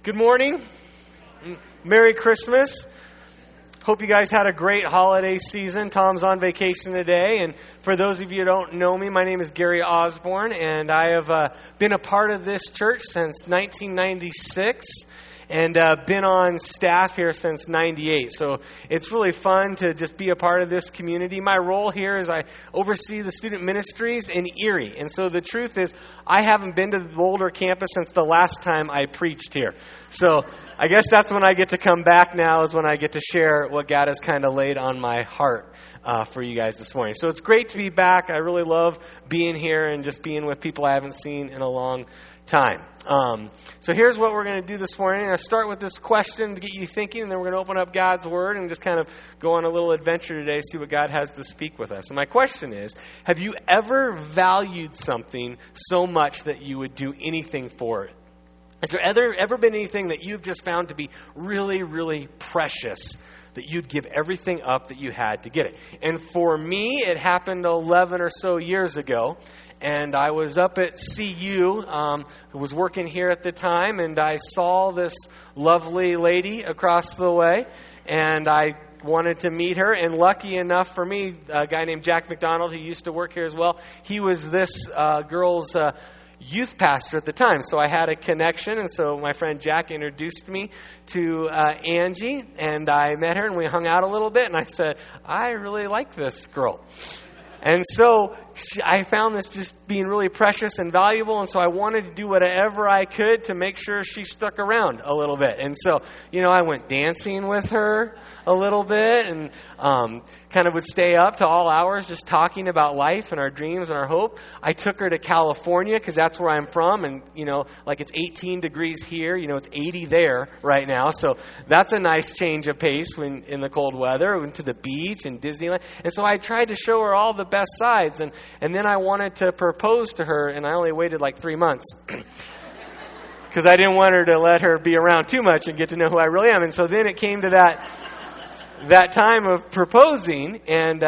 Good morning. Merry Christmas. Hope you guys had a great holiday season. Tom's on vacation today. And for those of you who don't know me, my name is Gary Osborne, and I have been a part of this church since 1996 and been on staff here since 98. So it's really fun to just be a part of this community. My role here is I oversee the student ministries in Erie. And so the truth is, I haven't been to the Boulder campus since the last time I preached here. So I guess that's when I get to come back now, is when I get to share what God has kind of laid on my heart for you guys this morning. So it's great to be back. I really love being here and just being with people I haven't seen in a long time. So here's what we're going to do this morning. I'll start with this question to get you thinking, and then we're going to open up God's Word and just kind of go on a little adventure today, see what God has to speak with us. And my question is, have you ever valued something so much that you would do anything for it? Has there ever been anything that you've just found to be really, really precious, that you'd give everything up that you had to get it? And for me, it happened 11 or so years ago. And I was up at CU, who was working here at the time, and I saw this lovely lady across the way, and I wanted to meet her. And lucky enough for me, a guy named Jack McDonald, who used to work here as well, he was this girl's youth pastor at the time. So I had a connection, and so my friend Jack introduced me to Angie, and I met her, and we hung out a little bit, and I said, I really like this girl. And so I found this just being really precious and valuable, and so I wanted to do whatever I could to make sure she stuck around a little bit. And so, I went dancing with her a little bit and kind of would stay up to all hours just talking about life and our dreams and our hope. I took her to California because that's where I'm from, and, like it's 18 degrees here, it's 80 there right now. So that's a nice change of pace when in the cold weather. We went to the beach and Disneyland. And so I tried to show her all the best sides, and then I wanted to propose to her, and I only waited like 3 months because I didn't want her to let her be around too much and get to know who I really am. And so then it came to that time of proposing, and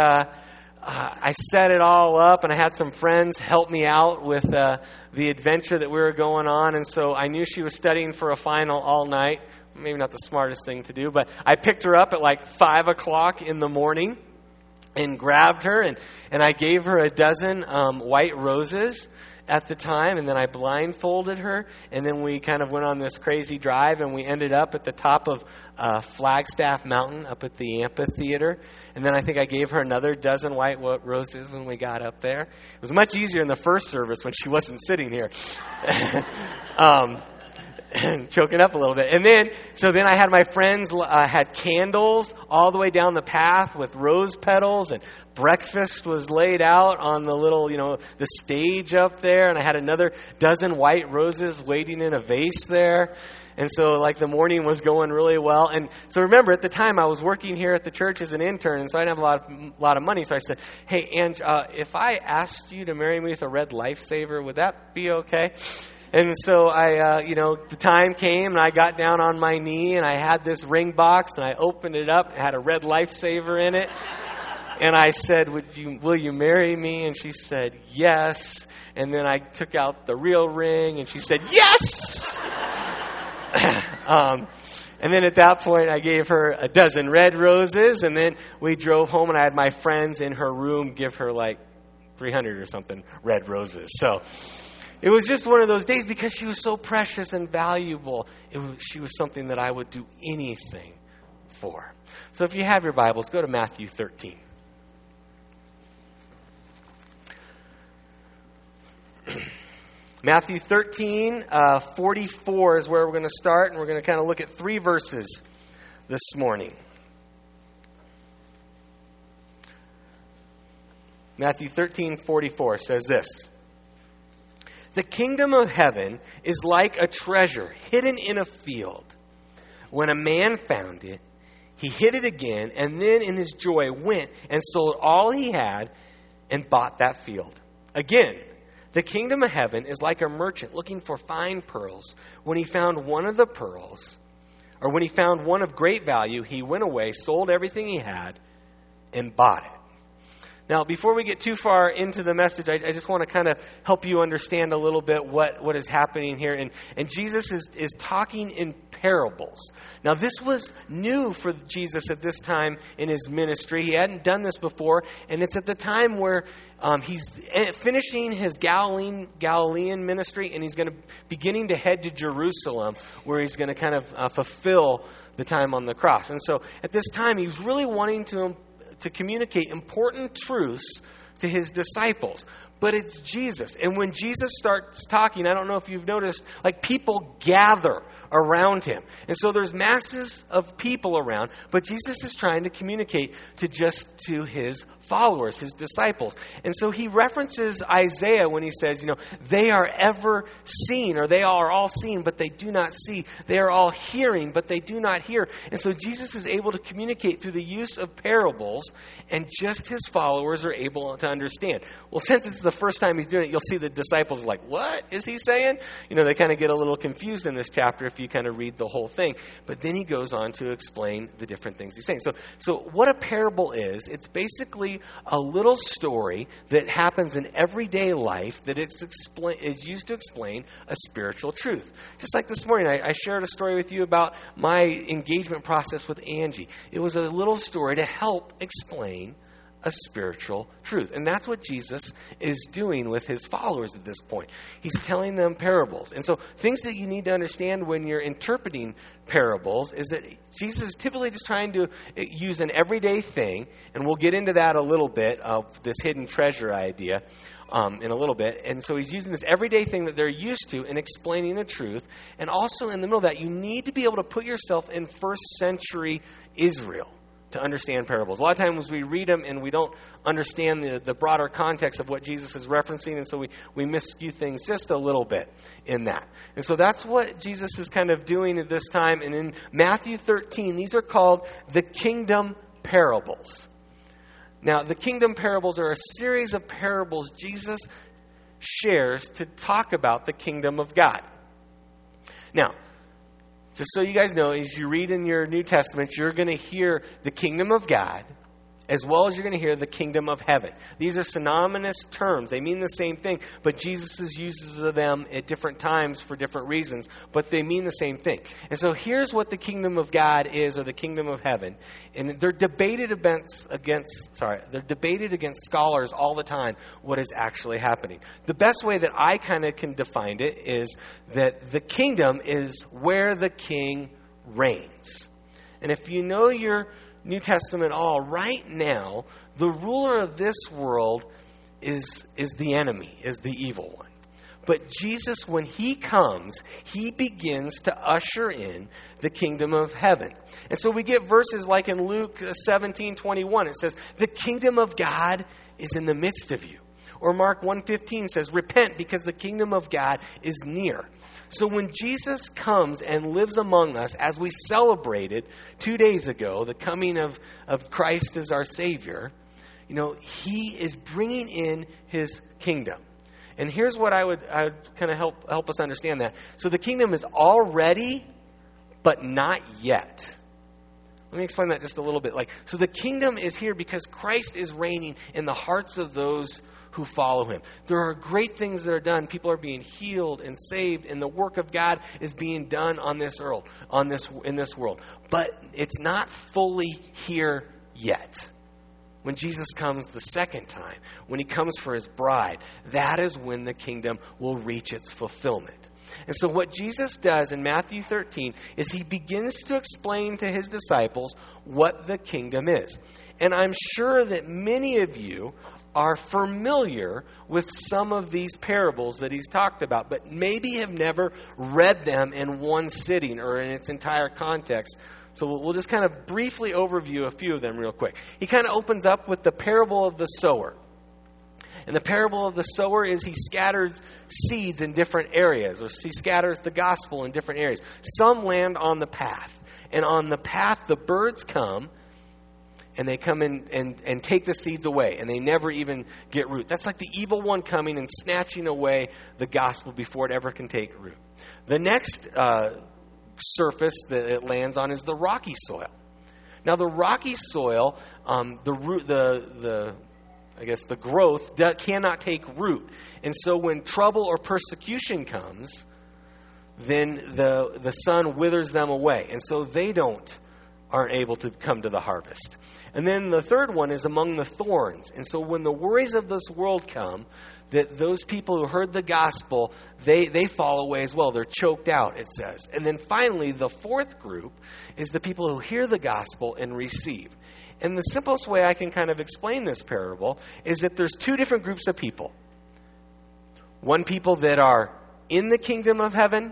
I set it all up, and I had some friends help me out with the adventure that we were going on. And so I knew she was studying for a final all night. Maybe not the smartest thing to do, but I picked her up at like 5 o'clock in the morning and grabbed her, and I gave her a dozen white roses at the time, and then I blindfolded her, and then we kind of went on this crazy drive, and we ended up at the top of Flagstaff Mountain up at the amphitheater. And then I think I gave her another dozen white roses when we got up there. It was much easier in the first service when she wasn't sitting here. Choking up a little bit. And then I had my friends had candles all the way down the path with rose petals, and breakfast was laid out on the little, the stage up there. And I had another dozen white roses waiting in a vase there. And so, the morning was going really well. And so, remember, at the time, I was working here at the church as an intern, and so I didn't have a lot of money. So I said, hey, Ange, if I asked you to marry me with a red Lifesaver, would that be okay? And so the time came, and I got down on my knee, and I had this ring box, and I opened it up. It had a red Lifesaver in it. And I said, will you marry me? And she said, yes. And then I took out the real ring, and she said, yes! And then at that point, I gave her a dozen red roses, and then we drove home, and I had my friends in her room give her like 300 or something red roses. So it was just one of those days because she was so precious and valuable. She was something that I would do anything for. So if you have your Bibles, go to Matthew 13. Matthew 13, 44 is where we're going to start, and we're going to kind of look at 3 verses this morning. Matthew 13, 44 says this. The kingdom of heaven is like a treasure hidden in a field. When a man found it, he hid it again, and then in his joy went and sold all he had and bought that field. Again, the kingdom of heaven is like a merchant looking for fine pearls. When he found one of the pearls, or when he found one of great value, he went away, sold everything he had, and bought it. Now, before we get too far into the message, I just want to kind of help you understand a little bit what is happening here. And Jesus is talking in parables. Now, this was new for Jesus at this time in his ministry. He hadn't done this before, and it's at the time where he's finishing his Galilean ministry, and he's going to beginning to head to Jerusalem, where he's going to kind of fulfill the time on the cross. And so at this time, he was really wanting to communicate important truths to his disciples. But it's Jesus. And when Jesus starts talking, I don't know if you've noticed, like people gather around him. And so there's masses of people around, but Jesus is trying to communicate to his followers, his disciples. And so he references Isaiah when he says, they are ever seen, or they are all seen, but they do not see. They are all hearing, but they do not hear. And so Jesus is able to communicate through the use of parables, and just his followers are able to understand. Well, since it's the first time he's doing it, you'll see the disciples are like, what is he saying? They kind of get a little confused in this chapter if you kind of read the whole thing. But then he goes on to explain the different things he's saying. So what a parable is, it's basically a little story that happens in everyday life that is used to explain a spiritual truth. Just like this morning, I shared a story with you about my engagement process with Angie. It was a little story to help explain a spiritual truth. And that's what Jesus is doing with his followers at this point. He's telling them parables. And so things that you need to understand when you're interpreting parables is that Jesus is typically just trying to use an everyday thing, and we'll get into that a little bit of this hidden treasure idea in a little bit. And so he's using this everyday thing that they're used to in explaining a truth. And also in the middle of that, you need to be able to put yourself in first century Israel to understand parables. A lot of times we read them and we don't understand the broader context of what Jesus is referencing, and so we misskew things just a little bit in that. And so that's what Jesus is kind of doing at this time. And in Matthew 13, these are called the kingdom parables. Now, the kingdom parables are a series of parables Jesus shares to talk about the kingdom of God. Now, just so you guys know, as you read in your New Testament, you're going to hear the kingdom of God as well as you're going to hear the kingdom of heaven. These are synonymous terms. They mean the same thing, but Jesus uses them at different times for different reasons, but they mean the same thing. And so here's what the kingdom of God is, or the kingdom of heaven. And they're debated against scholars all the time what is actually happening. The best way that I kind of can define it is that the kingdom is where the king reigns. And if you know your New Testament all, right now, the ruler of this world is the enemy, is the evil one. But Jesus, when he comes, he begins to usher in the kingdom of heaven. And so we get verses like in Luke 17:21. It says, the kingdom of God is in the midst of you. Or Mark 1:15 says, repent because the kingdom of God is near. So when Jesus comes and lives among us, as we celebrated 2 days ago, the coming of Christ as our Savior, he is bringing in his kingdom. And here's what I would kind of help us understand that. So the kingdom is already, but not yet. Let me explain that just a little bit. So the kingdom is here because Christ is reigning in the hearts of those who follow him. There are great things that are done. People are being healed and saved, and the work of God is being done in this world. But it's not fully here yet. When Jesus comes the second time, when he comes for his bride, that is when the kingdom will reach its fulfillment. And so what Jesus does in Matthew 13 is he begins to explain to his disciples what the kingdom is. And I'm sure that many of you are familiar with some of these parables that he's talked about, but maybe have never read them in one sitting or in its entire context. So we'll just kind of briefly overview a few of them real quick. He kind of opens up with the parable of the sower. And the parable of the sower is he scatters seeds in different areas, or he scatters the gospel in different areas. Some land on the path. And on the path, the birds come, and they come in and take the seeds away, and they never even get root. That's like the evil one coming and snatching away the gospel before it ever can take root. The next surface that it lands on is the rocky soil. Now, the rocky soil, the growth cannot take root. And so when trouble or persecution comes, then the sun withers them away. And so they aren't able to come to the harvest. And then the third one is among the thorns. And so when the worries of this world come, that those people who heard the gospel, they fall away as well. They're choked out, it says. And then finally, the fourth group is the people who hear the gospel and receive. And the simplest way I can kind of explain this parable is that there's two different groups of people. One people that are in the kingdom of heaven,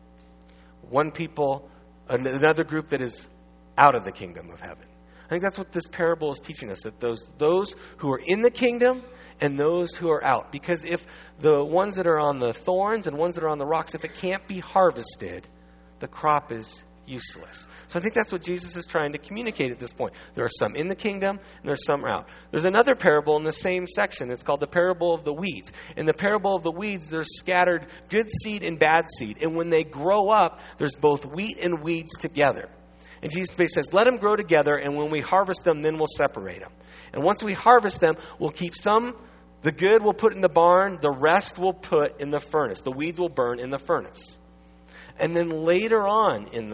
another group that is out of the kingdom of heaven. I think that's what this parable is teaching us, that those who are in the kingdom and those who are out. Because if the ones that are on the thorns and ones that are on the rocks, if it can't be harvested, the crop is useless. So I think that's what Jesus is trying to communicate at this point. There are some in the kingdom and there's some out. There's another parable in the same section. It's called the parable of the weeds. In the parable of the weeds, there's scattered good seed and bad seed. And when they grow up, there's both wheat and weeds together. And Jesus basically says, let them grow together, and when we harvest them, then we'll separate them. And once we harvest them, we'll keep some, the good we'll put in the barn, the rest we'll put in the furnace. The weeds will burn in the furnace. And then later on in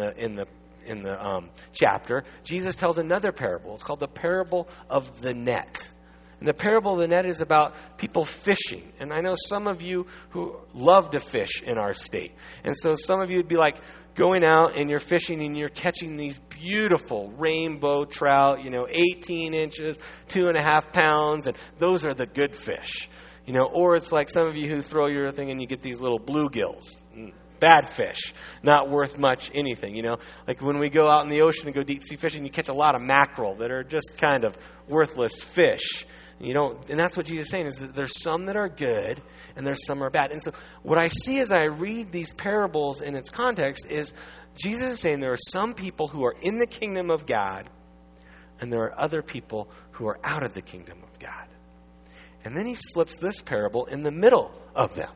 the chapter, Jesus tells another parable. It's called the parable of the net. And the parable of the net is about people fishing. And I know some of you who love to fish in our state. And so some of you would be like going out and you're fishing and you're catching these beautiful rainbow trout, 18 inches, 2.5 pounds. And those are the good fish. Or it's like some of you who throw your thing and you get these little bluegills. Bad fish, not worth much anything, Like when we go out in the ocean and go deep sea fishing, you catch a lot of mackerel that are just kind of worthless fish. And that's what Jesus is saying, is that there's some that are good and there's some are bad. And so what I see as I read these parables in its context is Jesus is saying there are some people who are in the kingdom of God and there are other people who are out of the kingdom of God. And then he slips this parable in the middle of them.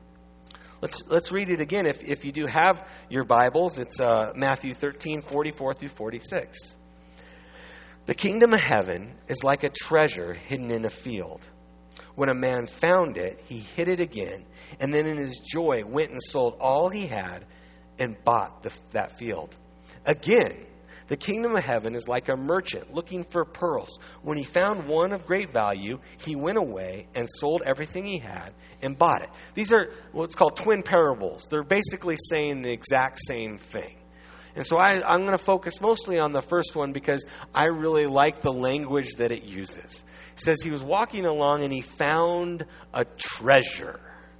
Let's read it again. If you do have your Bibles, it's Matthew 13, 44 through 46. The kingdom of heaven is like a treasure hidden in a field. When a man found it, he hid it again, and then in his joy went and sold all he had and bought that field. Again, the kingdom of heaven is like a merchant looking for pearls. When he found one of great value, he went away and sold everything he had and bought it. These are what's called twin parables. They're basically saying the exact same thing. And so I'm going to focus mostly on the first one because I really like the language that it uses. It says he was walking along and he found a treasure.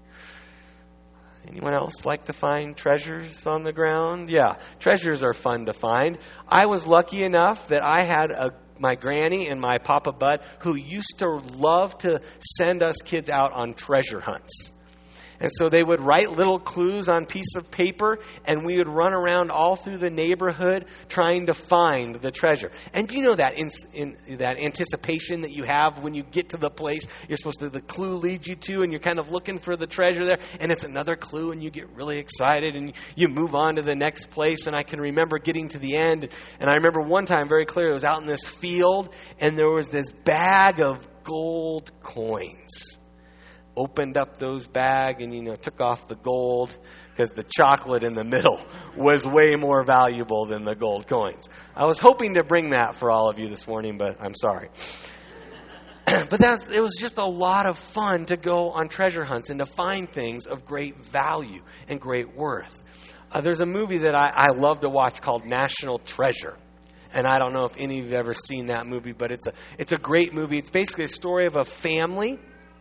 Anyone else like to find treasures on the ground? Yeah, treasures are fun to find. I was lucky enough that I had my granny and my Papa Bud who used to love to send us kids out on treasure hunts. And so they would write little clues on pieces of paper, and we would run around all through the neighborhood trying to find the treasure. And you know that in that anticipation that you have when you get to the place the clue leads you to, and you're kind of looking for the treasure there, and it's another clue, and you get really excited, and you move on to the next place. And I can remember getting to the end, and I remember one time very clearly, it was out in this field, and there was this bag of gold coins. Opened up those bag and, took off the gold because the chocolate in the middle was way more valuable than the gold coins. I was hoping to bring that for all of you this morning, but I'm sorry. But it was just a lot of fun to go on treasure hunts and to find things of great value and great worth. There's a movie that I love to watch called National Treasure. And I don't know if any of you have ever seen that movie, but it's a great movie. It's basically a story of a family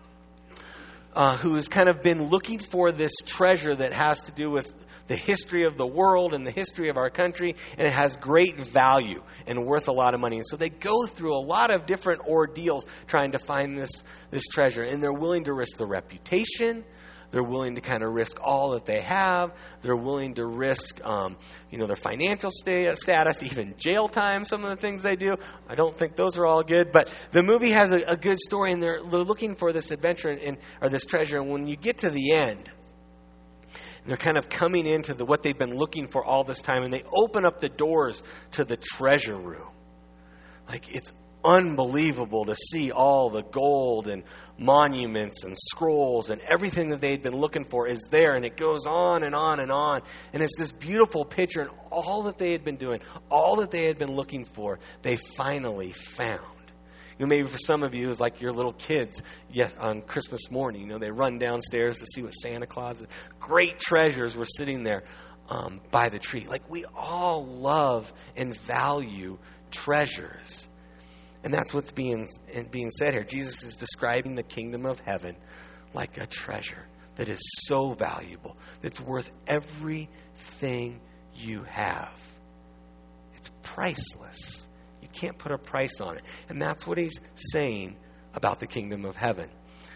who has kind of been looking for this treasure that has to do with the history of the world and the history of our country, and it has great value and worth a lot of money. And so they go through a lot of different ordeals trying to find this treasure, and they're willing to risk the reputation. They're willing to kind of risk all that they have. They're willing to risk, their financial status, even jail time, some of the things they do. I don't think those are all good. But the movie has a good story, and they're looking for this adventure or this treasure. And when you get to the end, they're kind of coming into what they've been looking for all this time, and they open up the doors to the treasure room. Like, it's unbelievable to see all the gold and monuments and scrolls and everything that they'd been looking for is there. And it goes on and on and on. And it's this beautiful picture. And all that they had been doing, all that they had been looking for, they finally found. Maybe for some of you, it's like your little kids on Christmas morning. They run downstairs to see what Santa Claus, great treasures were sitting there by the tree. Like, we all love and value treasures. And that's what's being said here. Jesus is describing the kingdom of heaven like a treasure that is so valuable, that's worth everything you have. It's priceless. You can't put a price on it. And that's what he's saying about the kingdom of heaven.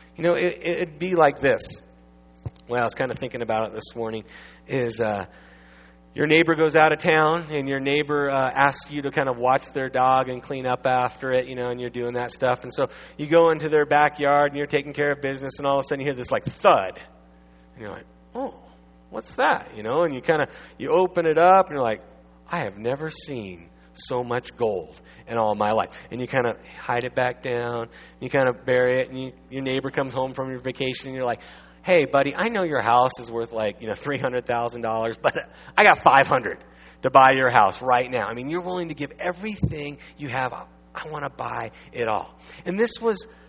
It'd be like this. Well, I was kind of thinking about it this morning, is your neighbor goes out of town, and your neighbor asks you to kind of watch their dog and clean up after it, and you're doing that stuff. And so you go into their backyard, and you're taking care of business, and all of a sudden you hear this, like, thud. And you're like, oh, what's that? And you open it up, and you're like, I have never seen so much gold in all my life. And you kind of hide it back down, you kind of bury it, and your neighbor comes home from your vacation, and you're like, hey, buddy, I know your house is worth $300,000, but I got $500 to buy your house right now. I mean, you're willing to give everything you have. I want to buy it all. And this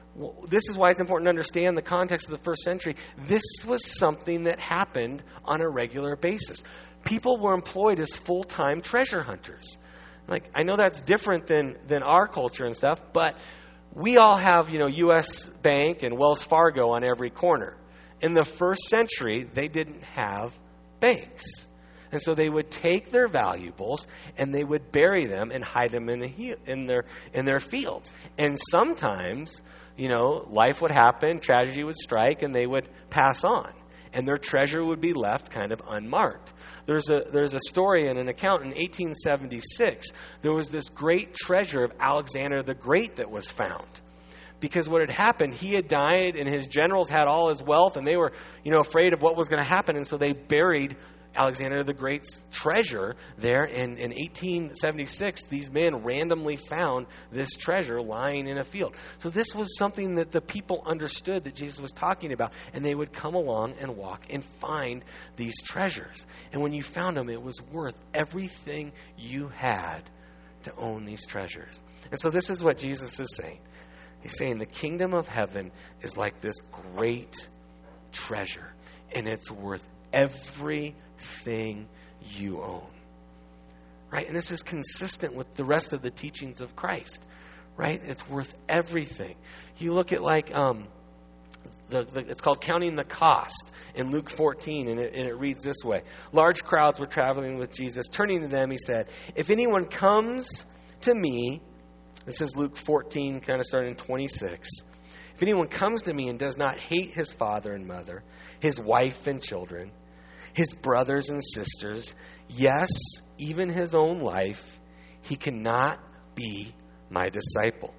is why it's important to understand the context of the first century. This was something that happened on a regular basis. People were employed as full-time treasure hunters. Like, I know that's different than our culture and stuff, but we all have, U.S. Bank and Wells Fargo on every corner. In the first century, they didn't have banks. And so they would take their valuables and they would bury them and hide them in their fields. And sometimes, life would happen, tragedy would strike, and they would pass on. And their treasure would be left kind of unmarked. There's a story and an account in 1876. There was this great treasure of Alexander the Great that was found. Because what had happened, he had died and his generals had all his wealth and they were, afraid of what was going to happen. And so they buried Alexander the Great's treasure there. And in 1876, these men randomly found this treasure lying in a field. So this was something that the people understood that Jesus was talking about. And they would come along and walk and find these treasures. And when you found them, it was worth everything you had to own these treasures. And so this is what Jesus is saying. He's saying the kingdom of heaven is like this great treasure, and it's worth everything you own. Right? And this is consistent with the rest of the teachings of Christ. Right? It's worth everything. You look at it's called Counting the Cost in Luke 14, and it reads this way. Large crowds were traveling with Jesus. Turning to them, he said, if anyone comes to me, this is Luke 14, kind of starting in 26. If anyone comes to me and does not hate his father and mother, his wife and children, his brothers and sisters, yes, even his own life, he cannot be my disciple.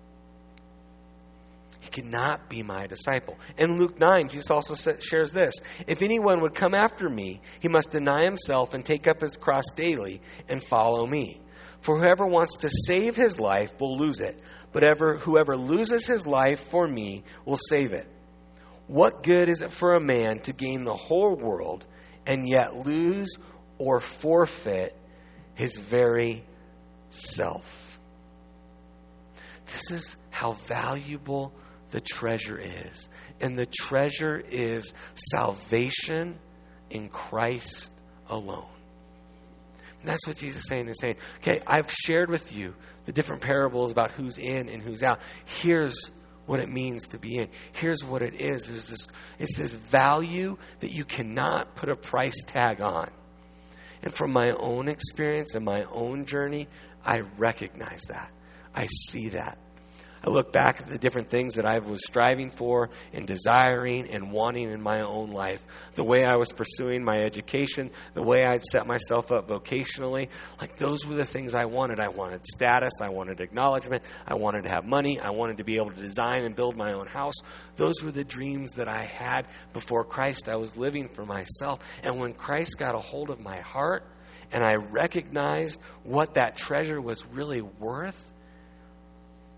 He cannot be my disciple. In Luke 9, Jesus also shares this. If anyone would come after me, he must deny himself and take up his cross daily and follow me. For whoever wants to save his life will lose it, but whoever loses his life for me will save it. What good is it for a man to gain the whole world and yet lose or forfeit his very self? This is how valuable the treasure is. And the treasure is salvation in Christ alone. And that's what Jesus is saying. He's saying, okay, I've shared with you the different parables about who's in and who's out. Here's what it means to be in. Here's what it is. It's this value that you cannot put a price tag on. And from my own experience and my own journey, I recognize that. I see that. I look back at the different things that I was striving for and desiring and wanting in my own life. The way I was pursuing my education, the way I'd set myself up vocationally. Like, those were the things I wanted. I wanted status. I wanted acknowledgement. I wanted to have money. I wanted to be able to design and build my own house. Those were the dreams that I had before Christ. I was living for myself. And when Christ got a hold of my heart and I recognized what that treasure was really worth,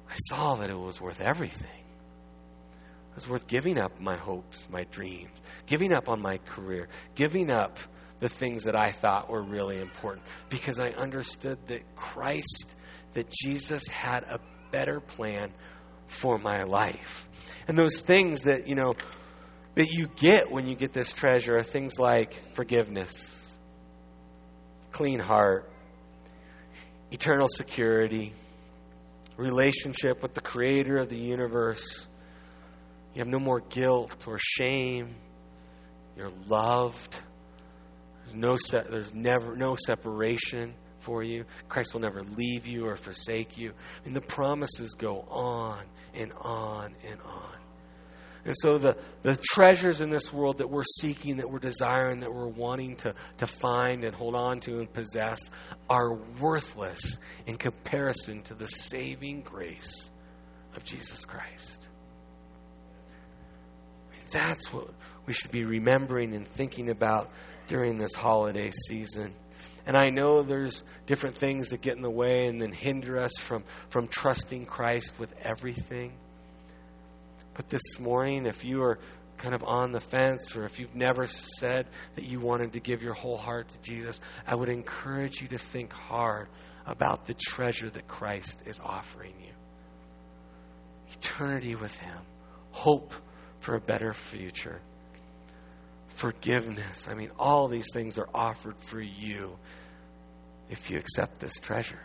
I saw that it was worth everything. It was worth giving up my hopes, my dreams, giving up on my career, giving up the things that I thought were really important, because I understood that that Jesus had a better plan for my life. And those things that, that you get when you get this treasure are things like forgiveness, clean heart, eternal security, relationship with the Creator of the universe. You have no more guilt or shame. You're loved. There's never no separation for you. Christ will never leave you or forsake you. And the promises go on and on and on. And so the treasures in this world that we're seeking, that we're desiring, that we're wanting to find and hold on to and possess are worthless in comparison to the saving grace of Jesus Christ. That's what we should be remembering and thinking about during this holiday season. And I know there's different things that get in the way and then hinder us from trusting Christ with everything. But this morning, if you are kind of on the fence, or if you've never said that you wanted to give your whole heart to Jesus, I would encourage you to think hard about the treasure that Christ is offering you. Eternity with Him. Hope for a better future. Forgiveness. All these things are offered for you if you accept this treasure.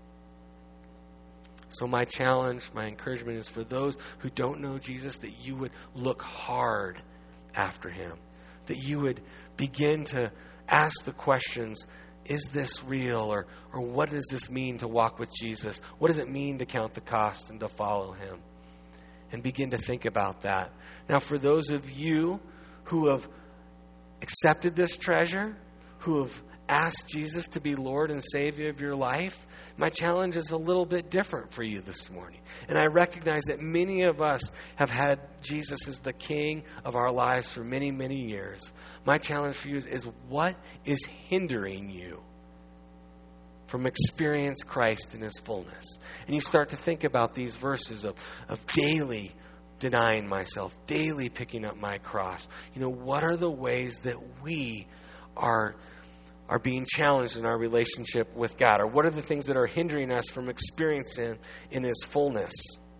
So my challenge, my encouragement is for those who don't know Jesus, that you would look hard after Him. That you would begin to ask the questions, is this real? Or what does this mean to walk with Jesus? What does it mean to count the cost and to follow Him? And begin to think about that. Now, for those of you who have accepted this treasure, who have asked Jesus to be Lord and Savior of your life, my challenge is a little bit different for you this morning. And I recognize that many of us have had Jesus as the King of our lives for many, many years. My challenge for you is what is hindering you from experiencing Christ in His fullness? And you start to think about these verses of daily denying myself, daily picking up my cross. What are the ways that we are being challenged in our relationship with God? Or what are the things that are hindering us from experiencing in His fullness?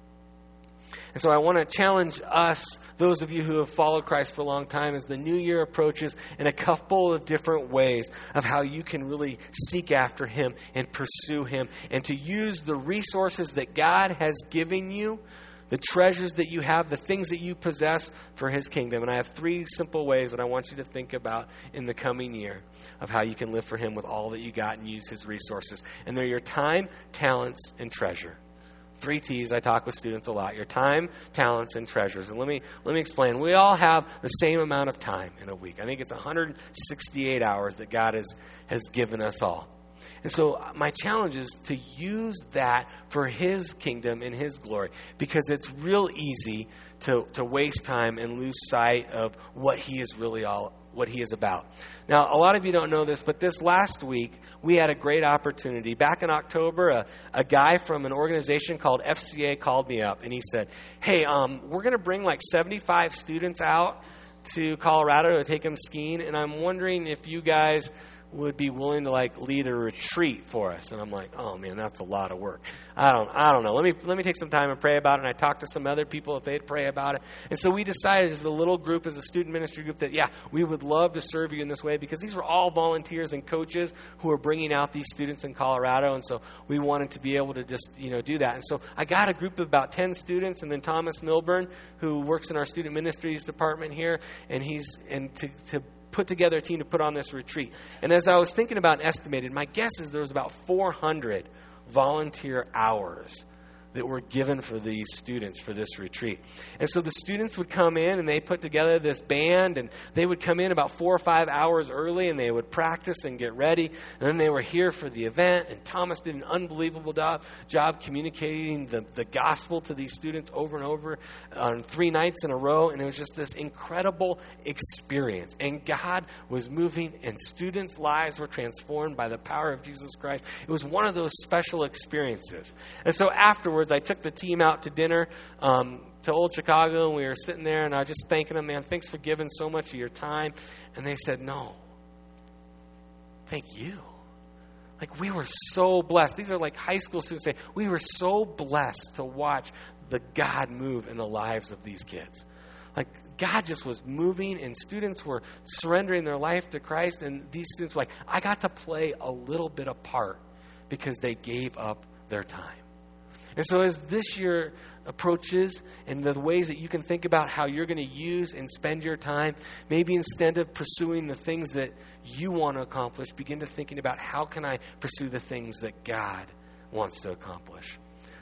And so I want to challenge us, those of you who have followed Christ for a long time, as the new year approaches, in a couple of different ways of how you can really seek after Him and pursue Him, and to use the resources that God has given you, the treasures that you have, the things that you possess for His kingdom. And I have 3 simple ways that I want you to think about in the coming year of how you can live for Him with all that you got and use His resources. And they're your time, talents, and treasure. 3 T's. I talk with students a lot. Your time, talents, and treasures. And let me explain. We all have the same amount of time in a week. I think it's 168 hours that God has given us all. And so my challenge is to use that for His kingdom and His glory, because it's real easy to waste time and lose sight of what He is about. Now, a lot of you don't know this, but this last week we had a great opportunity. Back in October, a guy from an organization called FCA called me up and he said, "Hey, we're going to bring like 75 students out to Colorado to take them skiing, and I'm wondering if you guys would be willing to lead a retreat for us." And I'm like, "Oh man, that's a lot of work. I don't know. Let me take some time and pray about it." And I talked to some other people if they'd pray about it. And so we decided as a little group, as a student ministry group, that we would love to serve you in this way, because these were all volunteers and coaches who are bringing out these students in Colorado. And so we wanted to be able to just, do that. And so I got a group of about 10 students, and then Thomas Milburn, who works in our student ministries department here, and to put together a team to put on this retreat. And as I was thinking about and estimated, my guess is there was about 400 volunteer hours that were given for these students for this retreat. And so the students would come in and they put together this band, and they would come in about 4 or 5 hours early, and they would practice and get ready. And then they were here for the event, and Thomas did an unbelievable job communicating the gospel to these students over and over on 3 nights in a row. And it was just this incredible experience. And God was moving, and students' lives were transformed by the power of Jesus Christ. It was one of those special experiences. And so afterwards, afterwards, I took the team out to dinner to Old Chicago, and we were sitting there, and I was just thanking them, man, thanks for giving so much of your time. And they said, no, thank you. Like, we were so blessed. These are like high school students saying, we were so blessed to watch the God move in the lives of these kids. Like, God just was moving, and students were surrendering their life to Christ, and these students were like, I got to play a little bit of part because they gave up their time. And so as this year approaches, and the ways that you can think about how you're going to use and spend your time, maybe instead of pursuing the things that you want to accomplish, begin to thinking about how can I pursue the things that God wants to accomplish.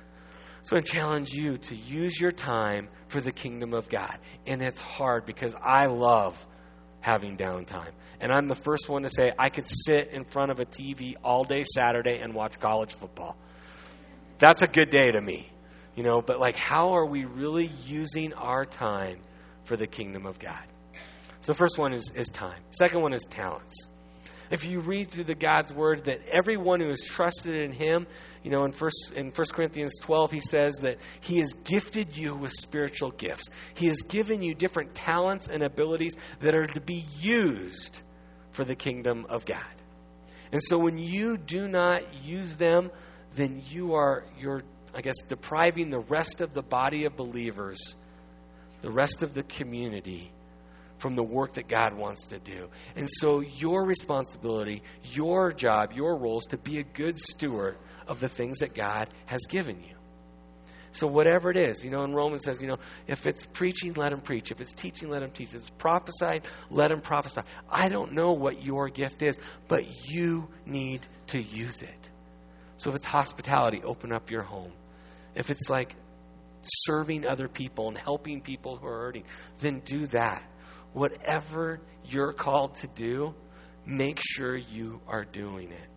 So I challenge you to use your time for the kingdom of God. And it's hard because I love having downtime. And I'm the first one to say I could sit in front of a TV all day Saturday and watch college football. That's a good day to me. You know, but like, how are we really using our time for the kingdom of God? So the first one is time. Second one is talents. If you read through the God's word, that everyone who is trusted in him, you know, in 1 Corinthians 12, he says that he has gifted you with spiritual gifts. He has given you different talents and abilities that are to be used for the kingdom of God. And so when you do not use them, then you're depriving the rest of the body of believers, the rest of the community, from the work that God wants to do. And so your responsibility, your job, your role is to be a good steward of the things that God has given you. So whatever it is, you know, in Romans says, you know, if it's preaching, let him preach. If it's teaching, let him teach. If it's prophesying, let him prophesy. I don't know what your gift is, but you need to use it. So if it's hospitality, open up your home. If it's like serving other people and helping people who are hurting, then do that. Whatever you're called to do, make sure you are doing it.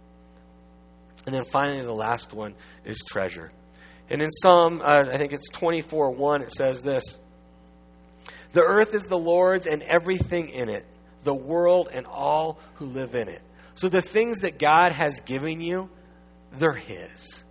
And then finally, the last one is treasure. And in Psalm, I think it's 24:1, it says this: the earth is the Lord's and everything in it, the world and all who live in it. So the things that God has given you, they're his.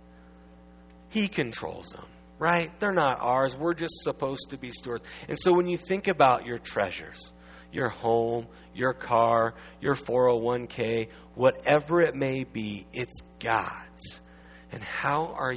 He controls them, right? They're not ours. We're just supposed to be stewards. And so when you think about your treasures, your home, your car, your 401k, whatever it may be, it's God's. And how are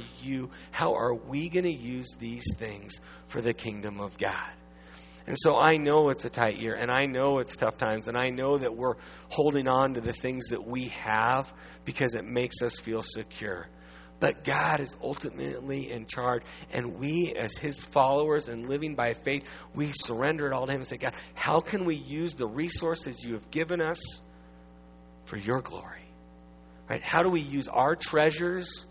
we going to use these things for the kingdom of God? And so I know it's a tight year, and I know it's tough times, and I know that we're holding on to the things that we have because it makes us feel secure. But God is ultimately in charge, and we as his followers and living by faith, we surrender it all to him and say, God, how can we use the resources you have given us for your glory? Right? How do we use our treasures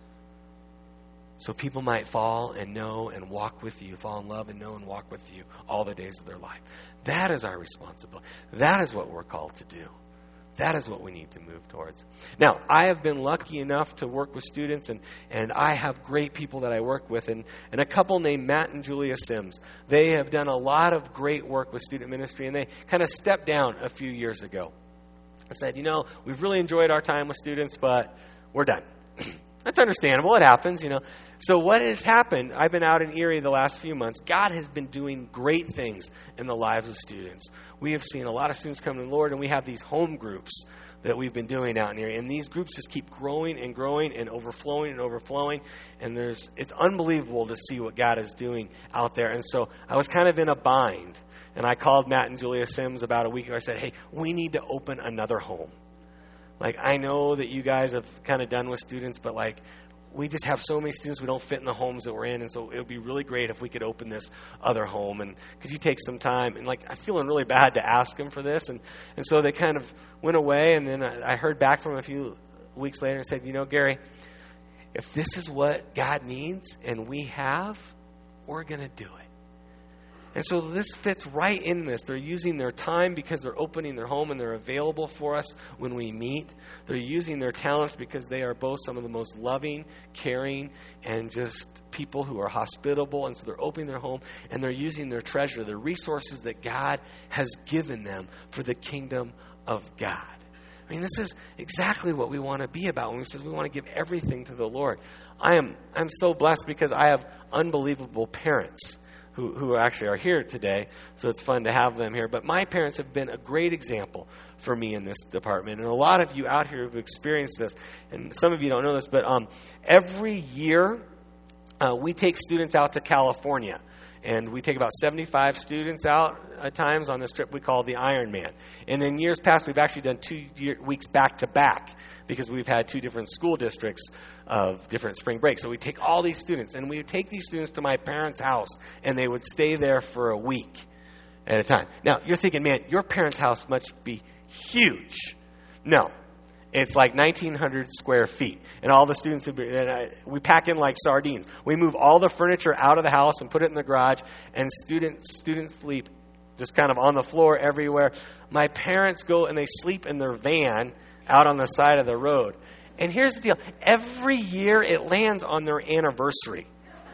so people might fall and know and walk with you, fall in love and know and walk with you all the days of their life? That is our responsibility. That is what we're called to do. That is what we need to move towards. Now, I have been lucky enough to work with students, and I have great people that I work with, and a couple named Matt and Julia Sims. They have done a lot of great work with student ministry, and they kind of stepped down a few years ago. I said, you know, we've really enjoyed our time with students, but we're done. That's understandable. It happens, you know. So what has happened, I've been out in Erie the last few months. God has been doing great things in the lives of students. We have seen a lot of students come to the Lord, and we have these home groups that we've been doing out in Erie. And these groups just keep growing and growing and overflowing and overflowing. And it's unbelievable to see what God is doing out there. And so I was kind of in a bind. And I called Matt and Julia Sims about a week ago. I said, hey, we need to open another home. Like, I know that you guys have kind of done with students, but like, we just have so many students, we don't fit in the homes that we're in. And so it would be really great if we could open this other home. And could you take some time? And like, I'm feeling really bad to ask them for this. And so they kind of went away. And then I heard back from them a few weeks later and said, you know, Gary, if this is what God needs and we have, we're going to do it. And so this fits right in this. They're using their time because they're opening their home and they're available for us when we meet. They're using their talents because they are both some of the most loving, caring, and just people who are hospitable. And so they're opening their home and they're using their treasure, the resources that God has given them for the kingdom of God. I mean, this is exactly what we want to be about when we say we want to give everything to the Lord. I'm so blessed because I have unbelievable parents who actually are here today, so it's fun to have them here. But my parents have been a great example for me in this department. And a lot of you out here have experienced this, and some of you don't know this, but every year we take students out to California. And we take about 75 students out at times on this trip we call the Ironman. And in years past, we've actually done 2 weeks back to back because we've had 2 different school districts of different spring breaks. So we take all these students, and we would take these students to my parents' house, and they would stay there for a week at a time. Now, you're thinking, man, your parents' house must be huge. No. It's like 1,900 square feet. And all the students, we pack in like sardines. We move all the furniture out of the house and put it in the garage. And students sleep just kind of on the floor everywhere. My parents go and they sleep in their van out on the side of the road. And here's the deal. Every year it lands on their anniversary.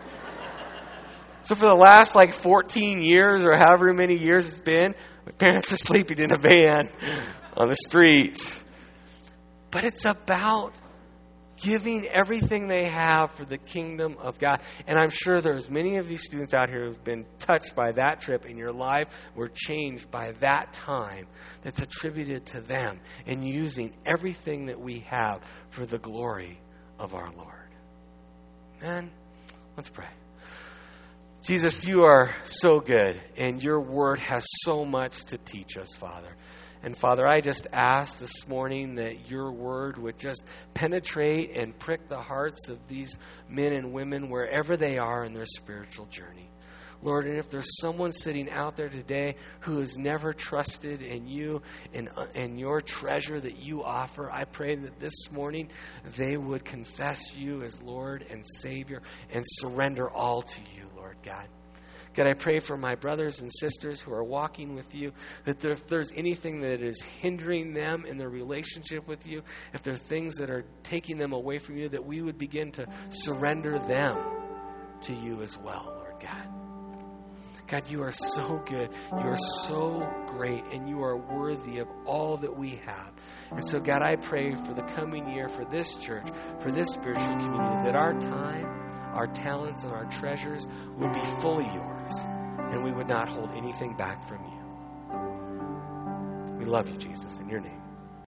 So for the last like 14 years or however many years it's been, my parents are sleeping in a van on the street. But it's about giving everything they have for the kingdom of God. And I'm sure there's many of these students out here who've been touched by that trip in your life, were changed by that time that's attributed to them, and using everything that we have for the glory of our Lord. Amen. Let's pray. Jesus, you are so good, and your word has so much to teach us, Father. And Father, I just ask this morning that your word would just penetrate and prick the hearts of these men and women wherever they are in their spiritual journey. Lord, and if there's someone sitting out there today who has never trusted in you and your treasure that you offer, I pray that this morning they would confess you as Lord and Savior and surrender all to you, Lord God. God, I pray for my brothers and sisters who are walking with you, that if there's anything that is hindering them in their relationship with you, if there are things that are taking them away from you, that we would begin to surrender them to you as well, Lord God. God, you are so good, you are so great, and you are worthy of all that we have. And so, God, I pray for the coming year, for this church, for this spiritual community, that our time, our talents, and our treasures would be fully yours, and we would not hold anything back from you. We love you, Jesus, in your name.